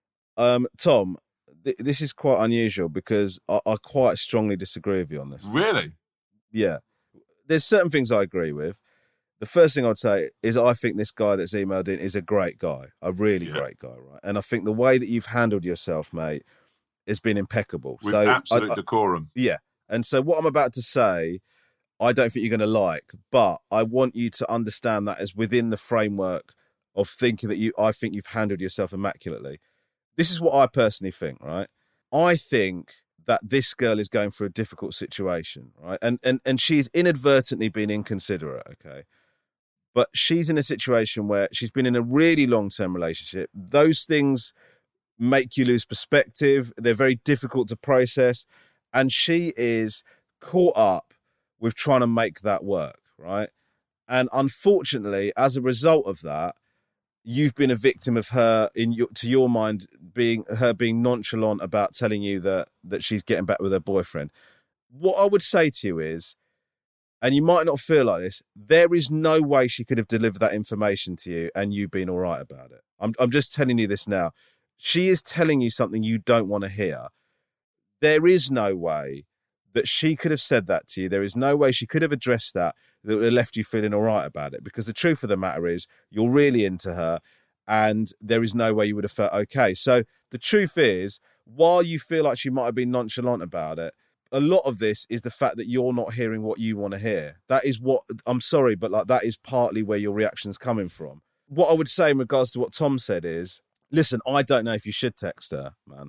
Tom, this is quite unusual because I quite strongly disagree with you on this.
Really?
Yeah. There's certain things I agree with. The first thing I'd say is I think this guy that's emailed in is a great guy, a really great guy, right? And I think the way that you've handled yourself, mate, has been impeccable.
With absolute decorum.
Yeah. And so what I'm about to say, I don't think you're going to like, but I want you to understand that as within the framework of thinking that I think you've handled yourself immaculately. This is what I personally think, right? I think that this girl is going through a difficult situation, right? And she's inadvertently been inconsiderate, okay? But she's in a situation where she's been in a really long-term relationship. Those things make you lose perspective. They're very difficult to process. And she is caught up with trying to make that work, right? And unfortunately, as a result of that, you've been a victim of her, to your mind, being nonchalant about telling you that she's getting back with her boyfriend. What I would say to you is, and you might not feel like this, there is no way she could have delivered that information to you and you being all right about it. I'm just telling you this now. She is telling you something you don't want to hear. There is no way that she could have said that to you. There is no way she could have addressed that would have left you feeling all right about it. Because the truth of the matter is, you're really into her and there is no way you would have felt okay. So the truth is, while you feel like she might have been nonchalant about it, a lot of this is the fact that you're not hearing what you want to hear. That is what, I'm sorry, but that is partly where your reaction's coming from. What I would say in regards to what Tom said is, listen, I don't know if you should text her, man.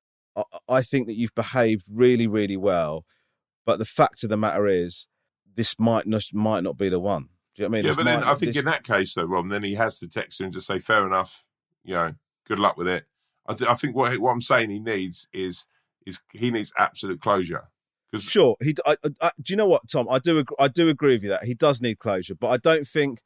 I think that you've behaved really, really well, but the fact of the matter is, this might not be the one. Do you know what I mean?
Yeah, but then I think in that case, though, Rob, then he has to text her and just say, fair enough, good luck with it. I think what I'm saying he needs is he needs absolute closure.
Sure. Do you know what, Tom? I do agree with you that he does need closure, but I don't think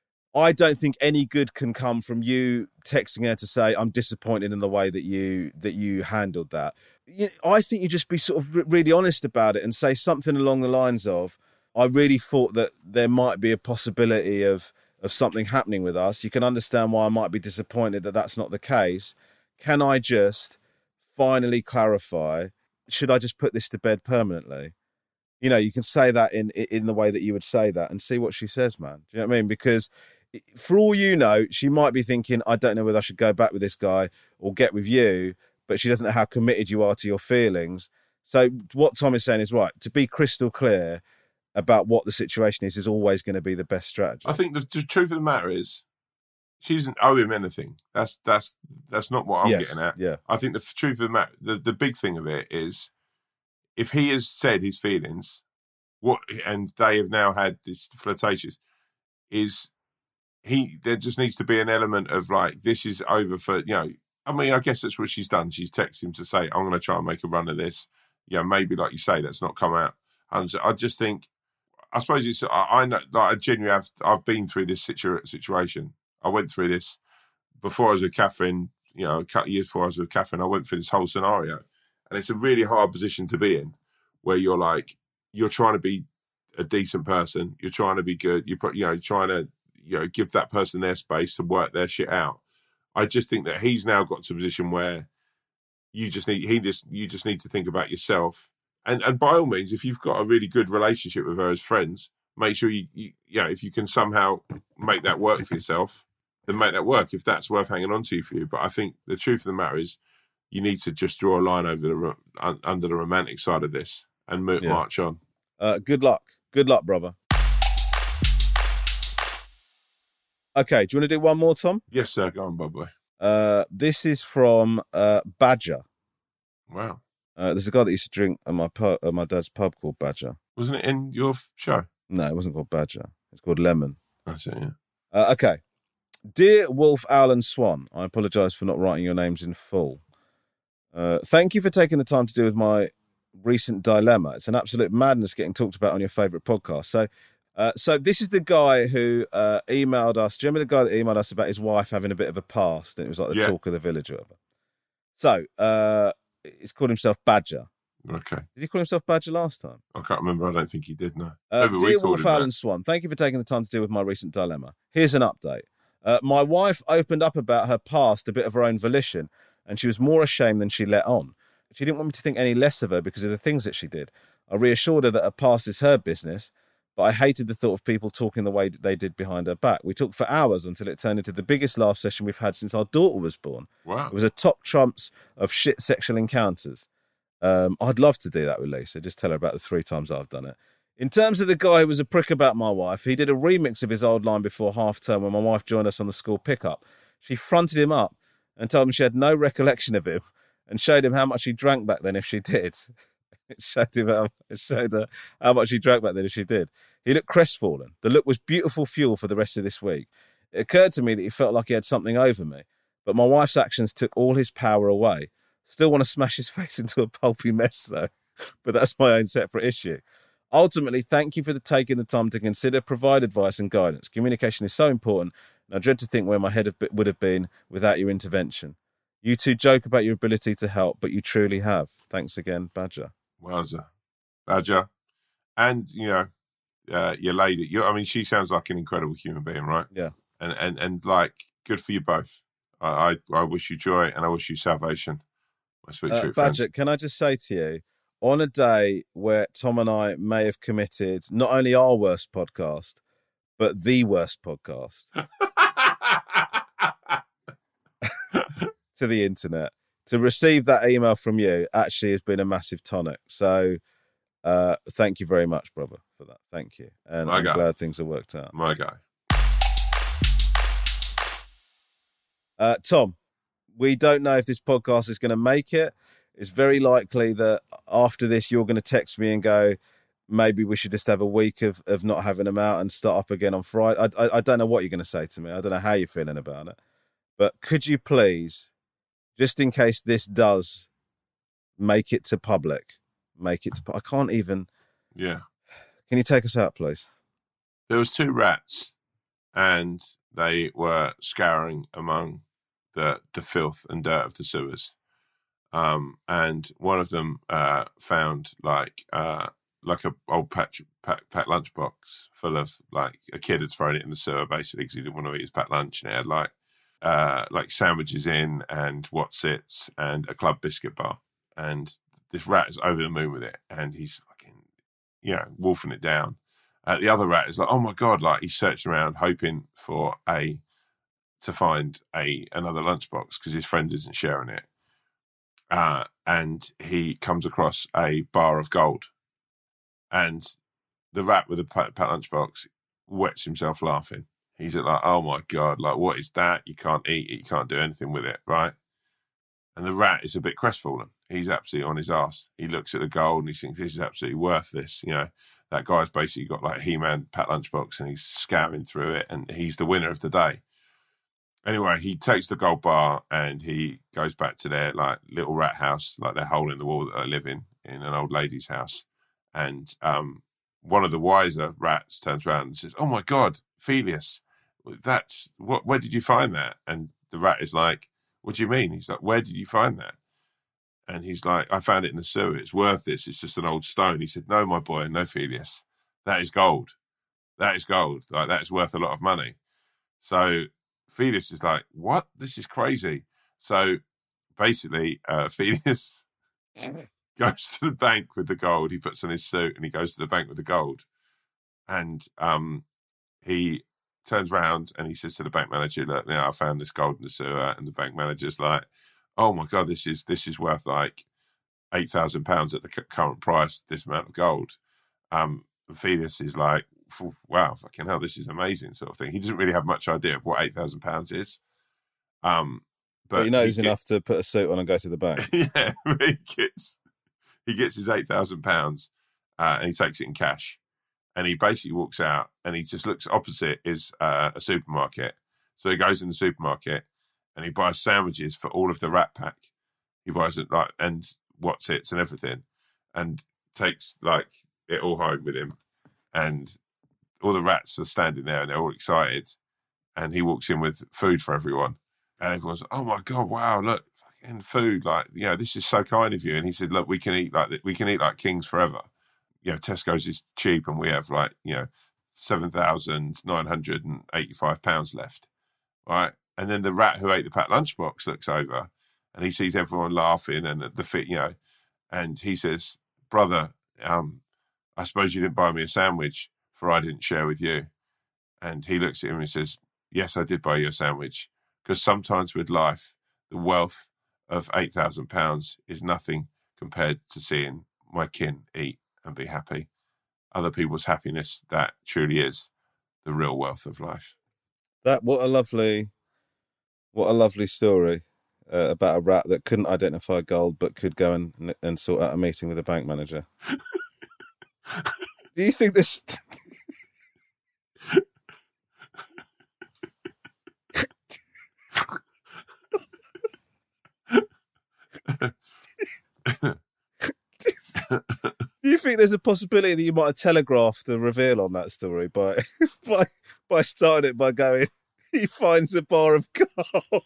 any good can come from you texting her to say, I'm disappointed in the way that you handled that. I think you just be sort of really honest about it and say something along the lines of, I really thought that there might be a possibility of something happening with us. You can understand why I might be disappointed that that's not the case. Can I just finally clarify, should I just put this to bed permanently? You can say that in the way that you would say that and see what she says, man. Do you know what I mean? Because for all you know, she might be thinking, I don't know whether I should go back with this guy or get with you, but she doesn't know how committed you are to your feelings. So what Tom is saying is right. To be crystal clear about what the situation is always going to be the best strategy.
I think the truth of the matter is, she doesn't owe him anything. That's not what I'm getting at.
Yeah.
I think the truth of the matter, the big thing of it is, if he has said his feelings, and they have now had this flirtatious, there just needs to be an element of this is over for, I mean, I guess that's what she's done. She's texted him to say, I'm going to try and make a run of this. Maybe like you say, that's not come out. And so I just think, I suppose it's, I know, I genuinely I've been through this situation. I went through this before I was with Catherine, a couple of years before I was with Catherine, I went through this whole scenario. And it's a really hard position to be in, where you're trying to be a decent person. You're trying to be good. You're trying to, give that person their space to work their shit out. I just think that he's now got to a position where you just need to think about yourself. And by all means, if you've got a really good relationship with her as friends, make sure you if you can somehow make that work for yourself, then make that work if that's worth hanging on to for you. But I think the truth of the matter is, you need to just draw a line over under the romantic side of this and march on.
Good luck. Good luck, brother. Okay, do you want to do one more, Tom?
Yes, sir. Go on, Bob.
This is from Badger.
Wow.
There's a guy that used to drink at my dad's pub called Badger.
Wasn't it in your show?
No, it wasn't called Badger. It's called Lemon.
That's it, yeah.
Okay. Dear Wolf, Owl and Swan, I apologise for not writing your names in full. Thank you for taking the time to deal with my recent dilemma. It's an absolute madness getting talked about on your favourite podcast. So this is the guy who emailed us. Do you remember the guy that emailed us about his wife having a bit of a past? And it was like the talk of the village or whatever. So he's called himself Badger.
Okay.
Did he call himself Badger last time?
I can't remember. I don't think he did, no.
Dear Wolf, Owl and Swan, thank you for taking the time to deal with my recent dilemma. Here's an update. My wife opened up about her past a bit of her own volition, and she was more ashamed than she let on. She didn't want me to think any less of her because of the things that she did. I reassured her that her past is her business, but I hated the thought of people talking the way that they did behind her back. We talked for hours until it turned into the biggest laugh session we've had since our daughter was born.
Wow.
It was a top trumps of shit sexual encounters. I'd love to do that with Lisa. Just tell her about the 3 times I've done it. In terms of the guy who was a prick about my wife, he did a remix of his old line before half term when my wife joined us on the school pickup. She fronted him up and told him she had no recollection of him and showed him how much he drank back then if she did. It showed her how much he drank back then if she did. He looked crestfallen. The look was beautiful fuel for the rest of this week. It occurred to me that he felt like he had something over me, but my wife's actions took all his power away. Still want to smash his face into a pulpy mess, though, but that's my own separate issue. Ultimately, thank you for taking the time to consider, provide advice and guidance. Communication is so important, and I dread to think where my head would have been without your intervention. You two joke about your ability to help, but you truly have. Thanks again, Badger.
Wowza. Badger. And, your lady, she sounds like an incredible human being, right?
Yeah.
And like, good for you both. I wish you joy and I wish you salvation. My sweet
Badger,
friends.
can I just say to you, on a day where Tom and I may have committed not only our worst podcast, but the worst podcast to the internet, to receive that email from you actually has been a massive tonic. So thank you very much, brother, for that. Thank you. And I'm glad things have worked out.
My guy.
Tom, we don't know if this podcast is going to make it. It's very likely that after this, you're going to text me and go, maybe we should just have a week of not having them out and start up again on Friday. I don't know what you're going to say to me. I don't know how you're feeling about it. But could you please, just in case this does make it to public, I can't even.
Yeah.
Can you take us out, please?
There was 2 rats and they were scouring among the filth and dirt of the sewers. And one of them found like a old packed lunchbox full of, like, a kid had thrown it in the sewer basically because he didn't want to eat his packed lunch, and it had like sandwiches in and Wotsits and a club biscuit bar. And this rat is over the moon with it, and he's fucking, wolfing it down. The other rat is like, oh my God, like he's searching around hoping to find another lunchbox because his friend isn't sharing it. And he comes across a bar of gold, and the rat with the packed lunchbox wets himself laughing. He's like, oh my God, like, what is that? You can't eat it. You can't do anything with it, right? And the rat is a bit crestfallen. He's absolutely on his ass. He looks at the gold and he thinks this is absolutely worth this. That guy's basically got like He-Man packed lunchbox and he's scouring through it, and he's the winner of the day. Anyway, he takes the gold bar and he goes back to their like little rat house, like their hole in the wall that they live in an old lady's house. And one of the wiser rats turns around and says, "Oh my God, Felius, that's what? Where did you find that?" And the rat is like, "What do you mean?" He's like, "Where did you find that?" And he's like, "I found it in the sewer. It's worth this. It's just an old stone." He said, "No, my boy, no, Felius. That is gold. That is gold. Like, that is worth a lot of money." So Felius is like, "What? This is crazy." So basically, Felius goes to the bank with the gold. He puts on his suit and he goes to the bank with the gold. And he turns around and he says to the bank manager, "Look, I found this gold in the sewer." And the bank manager's like, oh my God, this is worth like £8,000 at the current price, this amount of gold. Phidias is like, wow, fucking hell, this is amazing, sort of thing. He doesn't really have much idea of what £8,000 is.
But he knows enough to put a suit on and go to the bank.
Yeah, he gets his £8,000 and he takes it in cash. And he basically walks out and he just looks opposite is a supermarket. So he goes in the supermarket and he buys sandwiches for all of the Rat Pack. He buys it like and Wotsits and everything, and takes like it all home with him. And all the rats are standing there and they're all excited. And he walks in with food for everyone. And everyone's like, oh my God, wow, look, fucking food. Like, you know, this is so kind of you. And he said, look, we can eat like kings forever. You know, Tesco's is cheap and we have like, you know, £7,985 left. Right. And then the rat who ate the packed lunchbox looks over and he sees everyone laughing and the fit, you know, and he says, brother, I suppose you didn't buy me a sandwich for I didn't share with you. And he looks at him and says, yes, I did buy you a sandwich. Because sometimes with life, the wealth of £8,000 is nothing compared to seeing my kin eat and be happy. Other people's happiness, that truly is the real wealth of life.
What a lovely story about a rat that couldn't identify gold but could go and sort out a meeting with a bank manager. Do you think this... Do you think there's a possibility that you might have telegraphed a reveal on that story by starting it by going, he finds a bar of gold?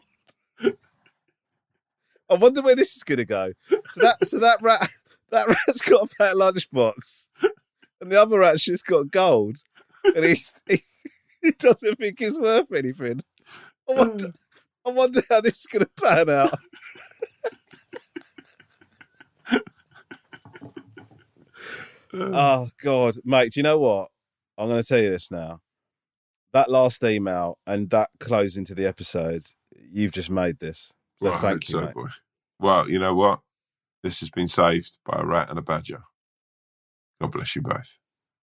I wonder where this is going to go. So that rat's got a fat lunchbox, and the other rat's just got gold, and he doesn't think it's worth anything. I wonder how this is going to pan out. Oh, God. Mate, do you know what? I'm going to tell you this now. That last email and that closing to the episode, you've just made this. So
well,
thank you, mate.
Boy. Well, you know what? This has been saved by a rat and a badger. God bless you both.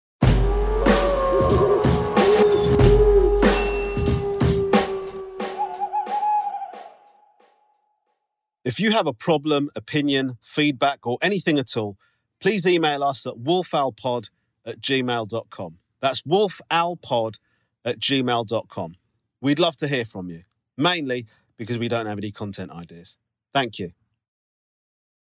If you have a problem, opinion, feedback, or anything at all, please email us at wolfowlpod@gmail.com. That's wolfowlpod@gmail.com. We'd love to hear from you, mainly because we don't have any content ideas. Thank you.